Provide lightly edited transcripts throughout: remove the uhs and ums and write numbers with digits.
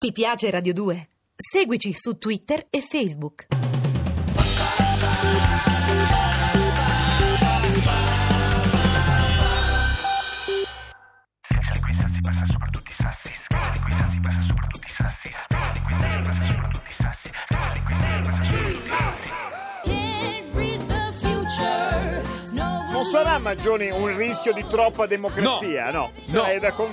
Ti piace Radio 2? Seguici su Twitter e Facebook. Non sarà, Maggioni, un rischio di troppa democrazia? No. No.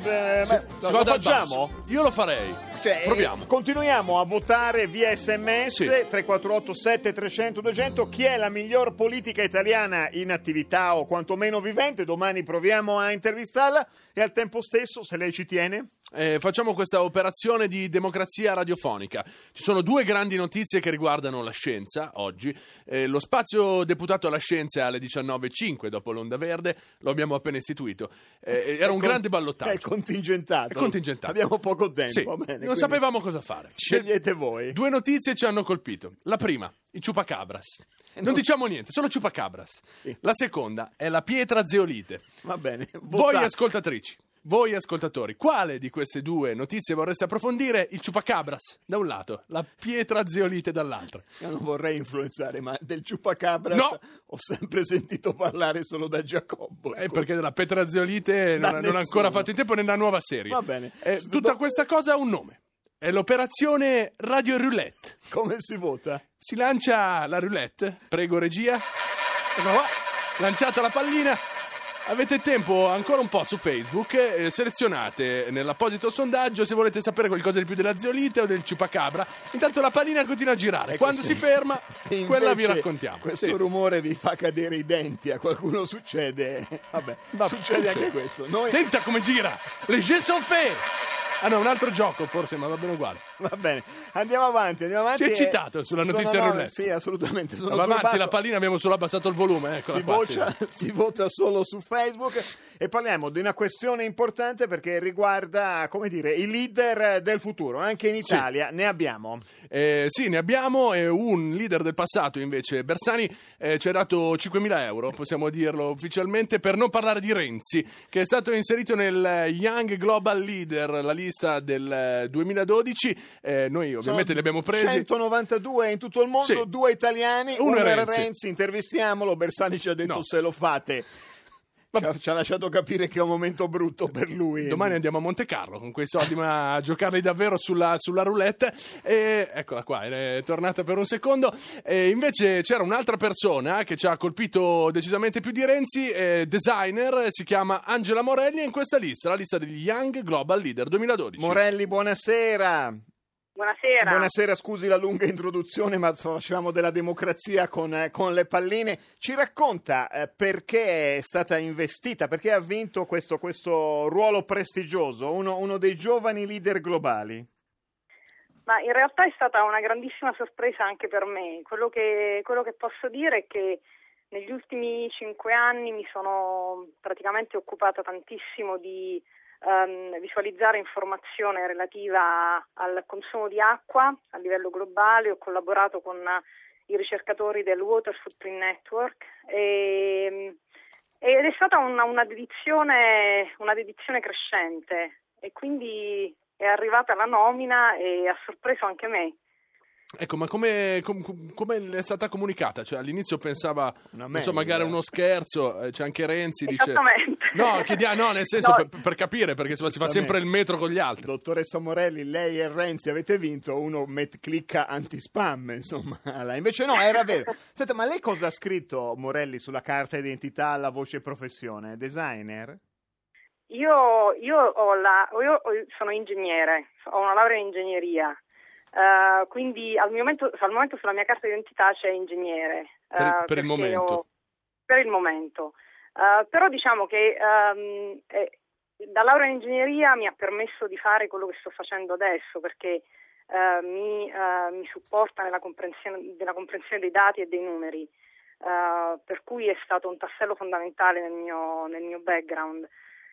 Lo facciamo? Io lo farei. Proviamo. Continuiamo a votare via SMS. Sì. 3487 700 200. Chi è la miglior politica italiana in attività o quantomeno vivente? Domani proviamo a intervistarla e al tempo stesso, se lei ci tiene... Facciamo questa operazione di democrazia radiofonica. Ci sono due grandi notizie che riguardano la scienza oggi. Lo spazio deputato alla scienza è alle 19.05 dopo l'Onda Verde, lo abbiamo appena istituito. Era un grande ballottaggio. È contingentato. Abbiamo poco tempo. Sì. Bene, Non sapevamo cosa fare. Scegliete voi. Due notizie ci hanno colpito. La prima, i chupacabras. Non diciamo niente, solo chupacabras. Sì. La seconda è la pietra zeolite. Va bene. Voi ascoltatrici, voi ascoltatori, quale di queste due notizie vorreste approfondire? Il chupacabras da un lato, la pietra zeolite dall'altro. Io non vorrei influenzare, ma del chupacabras No. ho sempre sentito parlare solo da Giacobbo. Perché della pietra zeolite non ha ancora fatto in tempo nella nuova serie. Va bene. Tutta questa cosa ha un nome. È l'operazione Radio Roulette. Come si vota? Si lancia la roulette, prego regia. Eccola qua. Lanciata la pallina. Avete tempo ancora un po' su Facebook, selezionate nell'apposito sondaggio se volete sapere qualcosa di più della zeolite o del chupacabra. Intanto la pallina continua a girare, Ecco, quando sì. si ferma, Se quella vi invece raccontiamo. Questo Sì. rumore vi fa cadere i denti, a qualcuno succede. Vabbè, succede anche questo. Noi... Senta come gira, les jeux sont faits. Ah no, un altro gioco forse, ma va bene uguale. Va bene, andiamo avanti. Si è eccitato sulla notizia roulette. Sì, assolutamente. Sono Va avanti, turbato. la pallina, abbiamo solo abbassato il volume. Eccola qua, Si vota solo su Facebook e parliamo di una questione importante perché riguarda, come dire, i leader del futuro. Anche in Italia ne abbiamo. Sì, ne abbiamo. Un leader del passato, invece, Bersani, ci ha dato 5.000 euro, possiamo dirlo ufficialmente, per non parlare di Renzi, che è stato inserito nel Young Global Leader, la lista del 2012. Noi ovviamente li abbiamo presi. 192 in tutto il mondo, Sì. 2 italiani, Uno è era Renzi. Renzi. Intervistiamolo. Bersani ci ha detto No. se lo fate. Ci ha lasciato capire che è un momento brutto per lui. Domani andiamo a Monte Carlo con quei soldi, ma a giocarli davvero sulla roulette. E eccola qua, è tornata per un secondo. E invece c'era un'altra persona che ci ha colpito decisamente più di Renzi, designer, si chiama Angela Morelli, è in questa lista, la lista degli Young Global Leader 2012. Morelli, buonasera. Buonasera. Buonasera, scusi la lunga introduzione, ma facevamo della democrazia con le palline. Ci racconta perché è stata investita, perché ha vinto questo ruolo prestigioso, uno dei giovani leader globali? Ma in realtà è stata una grandissima sorpresa anche per me. Quello che posso dire è che negli ultimi 5 anni mi sono praticamente occupata tantissimo di visualizzare informazione relativa al consumo di acqua a livello globale. Ho collaborato con i ricercatori del Water Footprint Network ed è stata una dedizione crescente, e quindi è arrivata la nomina e ha sorpreso anche me. Ecco, ma come è stata comunicata? Cioè, all'inizio pensava, non so, magari mail. uno scherzo, c'è anche Renzi, dice... Esattamente. No, nel senso, No. per capire, perché si fa sempre il metro con gli altri. Dottoressa Morelli, lei e Renzi avete vinto, uno clicca anti-spam, insomma. Invece no, era vero. Senta, ma lei cosa ha scritto, Morelli, sulla carta d'identità alla voce professione? Designer? Io sono ingegnere, ho una laurea in ingegneria. Quindi al momento sulla mia carta d'identità c'è ingegnere per il momento. Per il momento. Però diciamo che la laurea in ingegneria mi ha permesso di fare quello che sto facendo adesso, perché mi supporta nella comprensione dei dati e dei numeri, per cui è stato un tassello fondamentale nel mio background.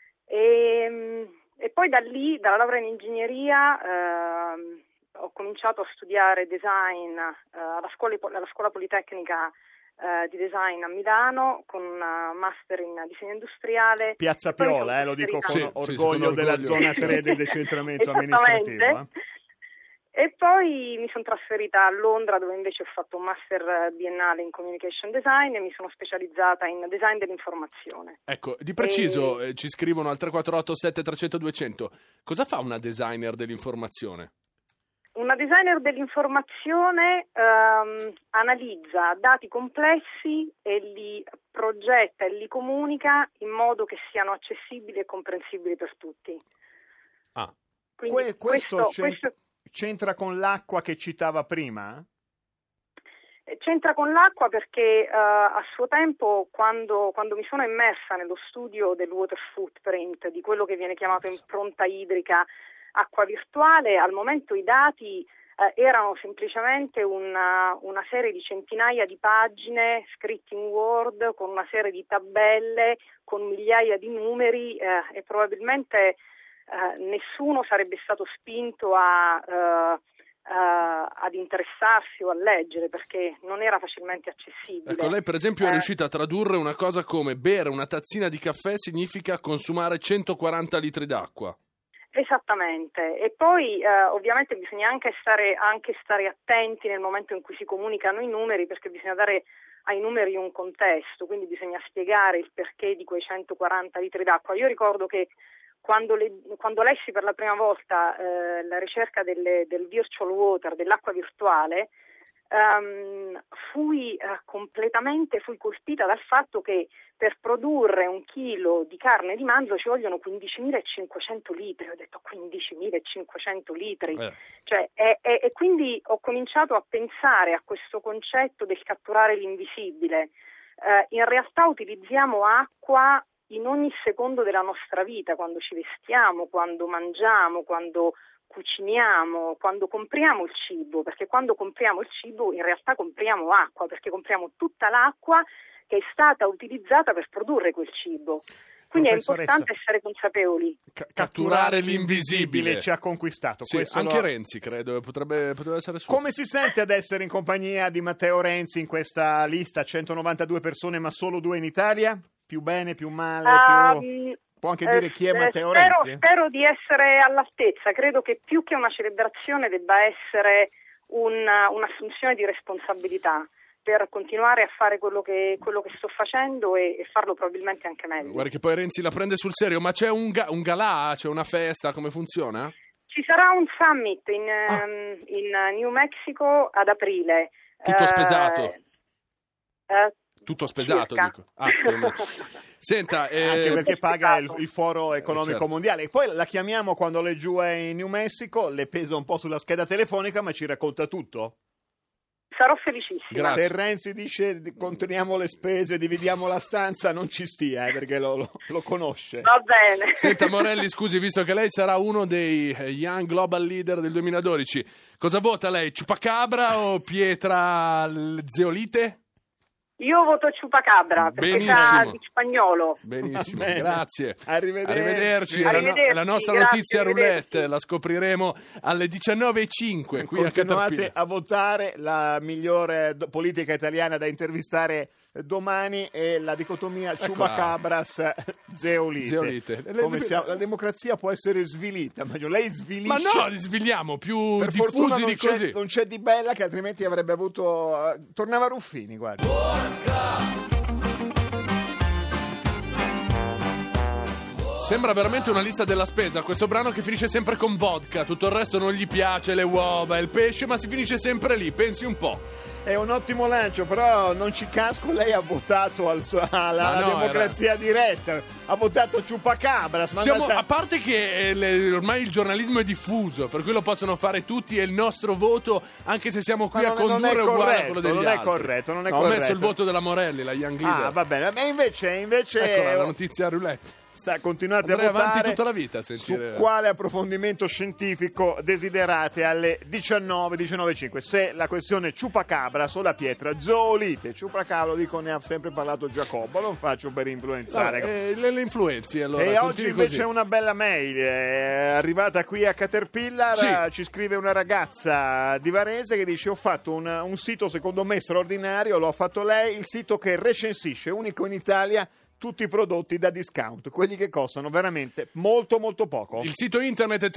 E poi da lì, dalla laurea in ingegneria, ho cominciato a studiare design alla scuola politecnica di design a Milano, con un master in disegno industriale. Piazza Piola, lo dico con Sì, orgoglio sì, della orgoglio. zona 3 del decentramento amministrativo. E poi mi sono trasferita a Londra, dove invece ho fatto un master biennale in communication design e mi sono specializzata in design dell'informazione. Ecco, di preciso ci scrivono al 348 7300 200. Cosa fa una designer dell'informazione? Una designer dell'informazione analizza dati complessi e li progetta e li comunica in modo che siano accessibili e comprensibili per tutti. Ah, quindi questo c'entra con l'acqua che citava prima? C'entra con l'acqua perché a suo tempo, quando mi sono immersa nello studio del water footprint, di quello che viene chiamato impronta idrica, acqua virtuale, al momento i dati erano semplicemente una serie di centinaia di pagine scritti in Word con una serie di tabelle, con migliaia di numeri e probabilmente nessuno sarebbe stato spinto ad interessarsi o a leggere perché non era facilmente accessibile. Ecco, lei per esempio è riuscita a tradurre una cosa come bere una tazzina di caffè significa consumare 140 litri d'acqua. Esattamente, e poi ovviamente bisogna anche stare attenti nel momento in cui si comunicano i numeri, perché bisogna dare ai numeri un contesto, quindi bisogna spiegare il perché di quei 140 litri d'acqua. Io ricordo che quando lessi per la prima volta la ricerca del virtual water, dell'acqua virtuale, fui colpita dal fatto che per produrre 1 chilo di carne di manzo ci vogliono 15.500 litri. Ho detto 15.500 litri, e quindi ho cominciato a pensare a questo concetto del catturare l'invisibile. In realtà utilizziamo acqua in ogni secondo della nostra vita, quando ci vestiamo, quando mangiamo, quando cuciniamo, quando compriamo il cibo, perché quando compriamo il cibo in realtà compriamo acqua, perché compriamo tutta l'acqua che è stata utilizzata per produrre quel cibo. Quindi è importante essere consapevoli. Catturare l'invisibile ci ha conquistato. Sì, anche Renzi credo potrebbe essere suo. Come si sente ad essere in compagnia di Matteo Renzi in questa lista? 192 persone ma solo 2 in Italia? Più bene, più male? Può anche dire chi è Matteo Renzi? Spero di essere all'altezza. Credo che più che una celebrazione debba essere un'assunzione di responsabilità per continuare a fare quello che sto facendo e farlo probabilmente anche meglio. Guarda che poi Renzi la prende sul serio, ma c'è un galà, c'è una festa, come funziona? Ci sarà un summit in New Mexico ad aprile. Tutto spesato? Tutto spesato, circa. Dico. Senta, anche perché paga il foro economico certo. mondiale. E poi la chiamiamo quando lei giù è in New Mexico, le pesa un po' sulla scheda telefonica, ma ci racconta tutto. Sarò felicissima. Grazie. Se Renzi dice conteniamo le spese, dividiamo la stanza, non ci stia, perché lo conosce. Va bene. Senta Morelli, scusi, visto che lei sarà uno dei Young Global Leader del 2012, cosa vota lei? Chupacabra o pietra zeolite? Io voto Chupacabra perché sa di spagnolo. Benissimo, Bene. Grazie. Arrivederci. La nostra notizia roulette la scopriremo alle 19.05 qui a Caterpillar. Continuate a votare. La migliore politica italiana da intervistare domani è la dicotomia Chupacabras zeolite. La democrazia può essere svilita, ma lei svilisce. Ma no, li sviliamo più per diffusi di così. Non c'è Di Bella, che altrimenti avrebbe avuto tornava Ruffini, guarda. Sembra veramente una lista della spesa questo brano, che finisce sempre con vodka, tutto il resto non gli piace, le uova, il pesce, ma si finisce sempre lì, pensi un po'. È un ottimo lancio, però non ci casco, lei ha votato alla democrazia diretta, ha votato Chupacabras. A parte che ormai il giornalismo è diffuso, per cui lo possono fare tutti, e il nostro voto, anche se siamo qui a condurre, è uguale a quello degli altri. Non è corretto. Ho messo il voto della Morelli, la Young Leader. Ah, va bene, ma invece eccola, la notizia roulette. Continuate Andrei a votare avanti tutta la vita a sentire. Su quale approfondimento scientifico desiderate alle 19.05. Se la questione Chupacabras o la pietra zoolite. Chupacabra, lo dico, ne ha sempre parlato Giacobbo, non faccio per influenzare. Le influenzi, allora. E oggi invece è una bella mail è arrivata qui a Caterpillar. Sì. Ci scrive una ragazza di Varese che dice: ho fatto un sito secondo me straordinario, lo ha fatto lei, il sito che recensisce, unico in Italia, tutti i prodotti da discount, quelli che costano veramente molto molto poco. Il sito internet è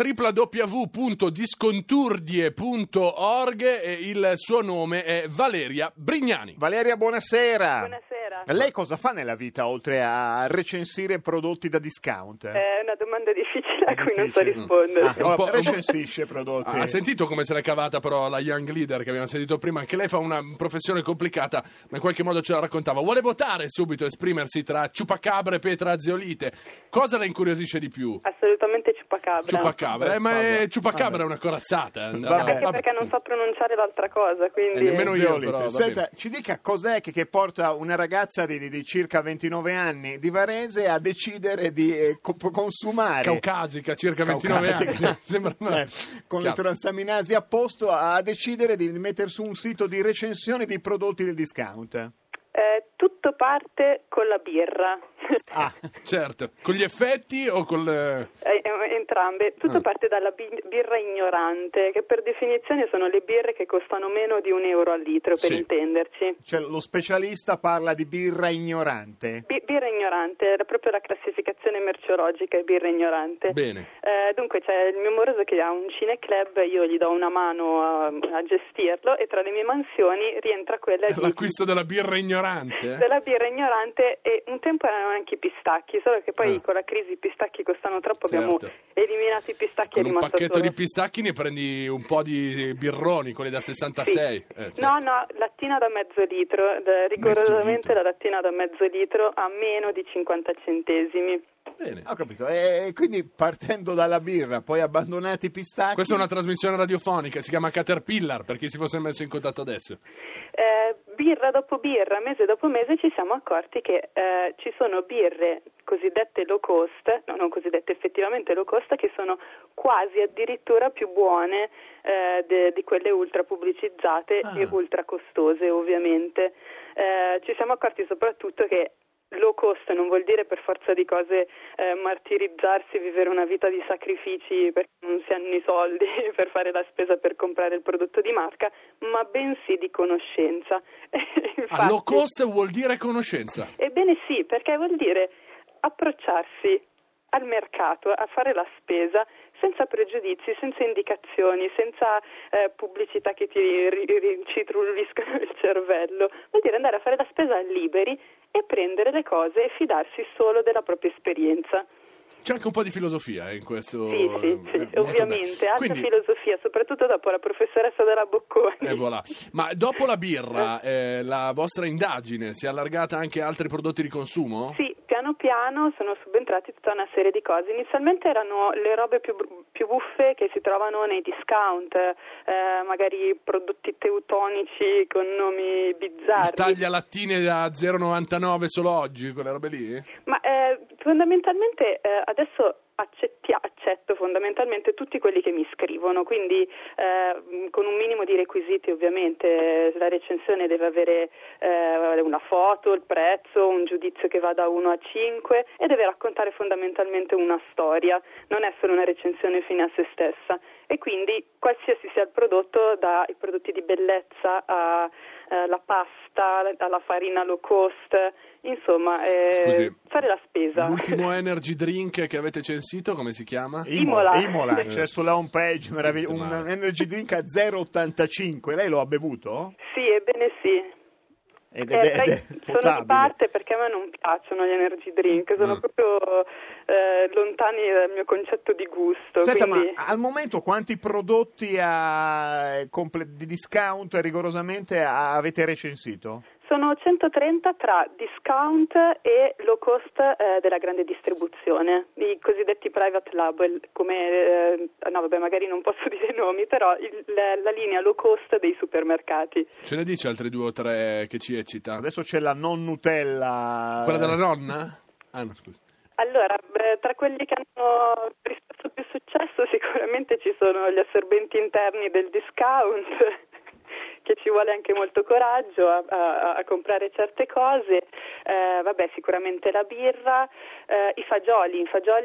www.disconturdie.org e il suo nome è Valeria Brignani. Valeria, buonasera. Buonasera. Lei cosa fa nella vita oltre a recensire prodotti da discount? È una domanda difficile a cui non so rispondere. Recensisce prodotti. Ha sentito come se l'è cavata però la Young Leader che abbiamo sentito prima? Anche lei fa una professione complicata, ma in qualche modo ce la raccontava. Vuole votare subito, esprimersi tra Ciupacabra e Petra Zeolite. Cosa la incuriosisce di più? Assolutamente Ciupacabra. Ciupacabra, ma Ciupacabra è una corazzata. Anche perché non so pronunciare l'altra cosa, quindi... nemmeno io, però, va Senta, bene. ci dica cos'è che porta una ragazza di circa 29 anni di Varese a decidere di consumare Caucasica, circa 29 anni. Sembra con le transaminasi a posto, a decidere di mettere su un sito di recensione di prodotti del discount. Tutto parte con la birra. Certo, con gli effetti o Entrambe. Tutto parte dalla birra ignorante, che per definizione sono le birre che costano meno di €1 al litro, per intenderci. Cioè, lo specialista parla di birra ignorante? Birra ignorante, era proprio la classificazione merceologica, birra ignorante. Bene. Dunque c'è il mio moroso che ha un cineclub, io gli do una mano a gestirlo, e tra le mie mansioni rientra quella l'acquisto della birra ignorante? della birra ignorante, e un tempo erano anche i pistacchi, solo che poi con la crisi i pistacchi costano troppo, abbiamo eliminato i pistacchi. Con è un rimasto pacchetto solo... di pistacchi ne prendi un po' di birroni, quelli da 66. Certo. No, lattina da mezzo litro, rigorosamente la lattina da mezzo litro a meno di 50 centesimi. Bene. Ho capito, e quindi partendo dalla birra, poi abbandonati i pistacchi. Questa è una trasmissione radiofonica, si chiama Caterpillar, per chi si fosse messo in contatto adesso. Birra dopo birra, mese dopo mese ci siamo accorti che ci sono birre cosiddette low cost, no, non cosiddette, effettivamente low cost, che sono quasi addirittura più buone di quelle ultra pubblicizzate e ultra costose, ovviamente. Ci siamo accorti soprattutto che low cost non vuol dire per forza di cose martirizzarsi, vivere una vita di sacrifici perché non si hanno i soldi per fare la spesa per comprare il prodotto di marca, ma bensì di conoscenza. Infatti, low cost vuol dire conoscenza? Ebbene sì, perché vuol dire approcciarsi al mercato, a fare la spesa senza pregiudizi, senza indicazioni, senza pubblicità che ti ci trulliscono il cervello. Vuol dire andare a fare la spesa liberi e prendere le cose e fidarsi solo della propria esperienza. C'è anche un po' di filosofia in questo. Sì, ovviamente, alta filosofia, soprattutto dopo la professoressa della Bocconi. Voilà. Ma dopo la birra, la vostra indagine si è allargata anche a altri prodotti di consumo? Sì, piano piano sono subentrati tutta una serie di cose. Inizialmente erano le robe più buffe che si trovano nei discount, magari prodotti teutonici con nomi bizzarri. Il taglialattine da 0,99 solo oggi, quelle robe lì? Ma fondamentalmente adesso accetto fondamentalmente tutti quelli che mi scrivono, quindi con un minimo di requisiti, ovviamente. La recensione deve avere una foto, il prezzo, un giudizio che va da 1 a 5 e deve raccontare fondamentalmente una storia, non è solo una recensione fine a se stessa, e quindi qualsiasi sia il prodotto, dai prodotti di bellezza alla pasta, alla farina low cost, insomma, fare la spesa. L'ultimo energy drink che avete censito, come si chiama? Imola, c'è sulla home page un energy drink a 0,85. Lei lo ha bevuto? Sì, ebbene sì. Sono di parte perché a me non piacciono gli energy drink, sono proprio lontani dal mio concetto di gusto. Senta, quindi... ma al momento quanti prodotti di discount rigorosamente avete recensito? Sono 130 tra discount e low cost della grande distribuzione, i cosiddetti private label, come magari non posso dire nomi, però la linea low cost dei supermercati. Ce ne dice altri 2 o 3 che ci eccita? Adesso c'è la non Nutella. Quella della nonna? Ah no, scusa. Allora, tra quelli che hanno riscosso più successo sicuramente ci sono gli assorbenti interni del discount, che ci vuole anche molto coraggio a comprare certe cose, sicuramente la birra, i fagioli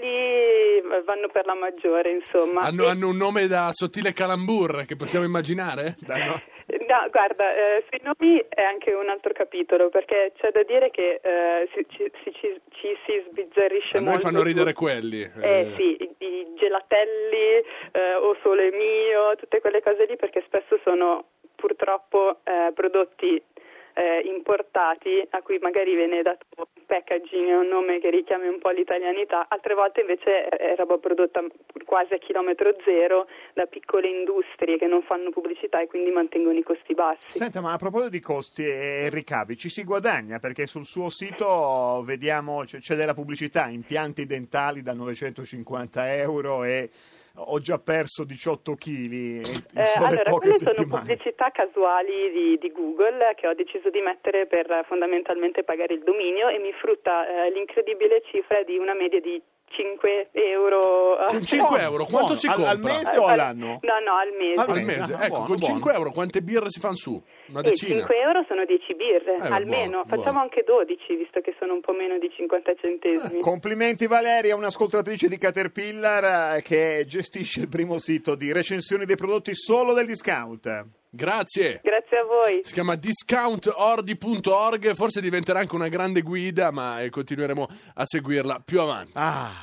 vanno per la maggiore, insomma. Hanno un nome da sottile calambur che possiamo immaginare? No, guarda, sui nomi è anche un altro capitolo, perché c'è da dire che ci si sbizzarrisce molto. A noi fanno ridere quelli. Sì, i gelatelli o Sole Mio, tutte quelle cose lì, perché spesso sono purtroppo prodotti importati a cui magari viene dato un packaging e un nome che richiami un po' l'italianità, altre volte invece è roba prodotta quasi a chilometro zero da piccole industrie che non fanno pubblicità e quindi mantengono i costi bassi. Senta, ma a proposito di costi e ricavi, ci si guadagna perché sul suo sito vediamo c'è della pubblicità, impianti dentali da 950 euro e ho già perso 18 kg allora, quelle sono pubblicità casuali di Google che ho deciso di mettere per fondamentalmente pagare il dominio e mi frutta l'incredibile cifra di una media di 5 euro. Con 5 euro quanto si compra? Al mese o all'anno? No, al mese. Al mese, ecco, buono, con 5 buono. euro quante birre si fanno su? Una decina? 5 euro sono 10 birre, almeno. Buono. Facciamo anche 12, visto che sono un po' meno di 50 centesimi. Complimenti Valeria, un'ascoltatrice di Caterpillar che gestisce il primo sito di recensioni dei prodotti solo del discount. Grazie. Grazie a voi. Si chiama discountordi.org, forse diventerà anche una grande guida, ma continueremo a seguirla più avanti.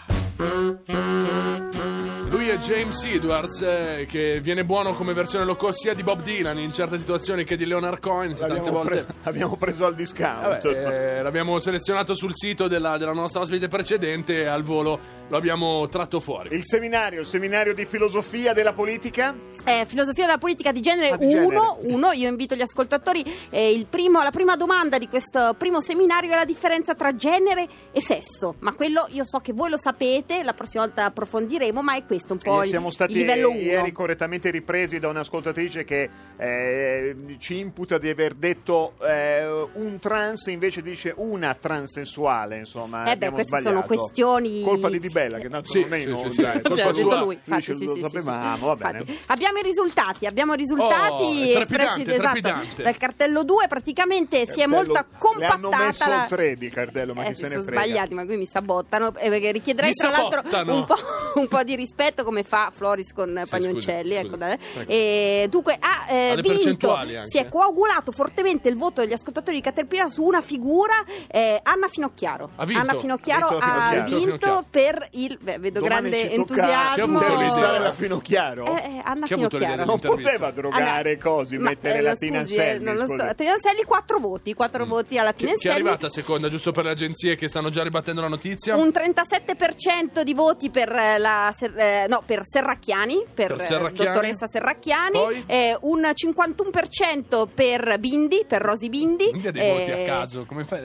Lui è James Edwards, che viene buono come versione low cost sia di Bob Dylan in certe situazioni che di Leonard Cohen, tante volte. Abbiamo preso al discount. L'abbiamo selezionato sul sito della nostra ospite precedente e al volo lo abbiamo tratto fuori. Il seminario di filosofia della politica? Filosofia della politica di genere 1. Io invito gli ascoltatori, la prima domanda di questo primo seminario è la differenza tra genere e sesso, ma quello io so che voi lo sapete, la prossima volta approfondiremo, ma è questo un po' siamo stati il livello 1. Ieri correttamente ripresi da un'ascoltatrice che ci imputa di aver detto un trans, invece dice una transessuale, insomma abbiamo queste sbagliato. sono questioni, colpa di Di Bella che tanto non è inoltre, sì. colpa sua. Lui, infatti, lo sapevamo, va bene. Infatti, abbiamo i risultati espressi trepidante. dal cartello 2, praticamente si è molto compattata. Le hanno messo il 3 di cartello, ma chi se ne sono frega. sbagliati, ma qui mi sabottano, perché richiederei tra l'altro un po' di rispetto, come fa Floris con Pagnoncelli. Scusa. Ecco, dunque ha vinto, si è coagulato fortemente il voto degli ascoltatori di Caterpillar su una figura, Anna Finocchiaro. Anna Finocchiaro ha vinto per il vedo Domani grande ci tocca entusiasmo. intervistare la Finocchiaro. Anna Chi ha avuto Finocchiaro Non poteva drogare così, mettere la Tina Anselmi. Non lo so. Tina Anselmi 4 voti alla Tina Anselmi. Chi è arrivata seconda, giusto per le agenzie che stanno già ribattendo la notizia? Un 37% di voti per per Serracchiani, per dottoressa Serracchiani. Poi? Un 51% per Bindi, per Rosy Bindi. Quindi ha dei voti a caso, come fai?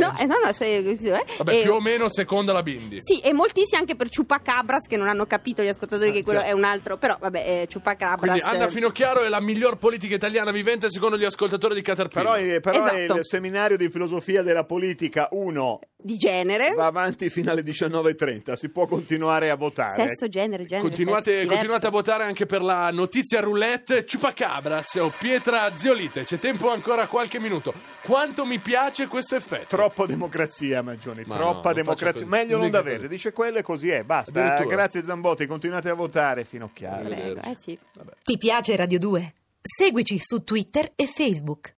Vabbè, più o meno seconda la Bindi. Sì, e moltissimi anche per Chupacabras, che non hanno capito gli ascoltatori che quello è un altro, però vabbè, Chupacabras. Quindi Anna Finocchiaro è la miglior politica italiana vivente secondo gli ascoltatori di Caterpillar. Però Esatto. il seminario di filosofia della politica 1 di genere va avanti fino alle 19:30, si può continuare a votare. sesso, genere, Continuate a votare anche per la notizia roulette Chupacabras o Pietra Zeolite. C'è tempo ancora qualche minuto. Quanto mi piace questo effetto. Troppa democrazia, Maggioni, troppa democrazia. Meglio non da avere, dice quello e così è, basta. Grazie Zambotti, continuate a votare fino a chiaro. sì. Ti piace Radio 2? Seguici su Twitter e Facebook.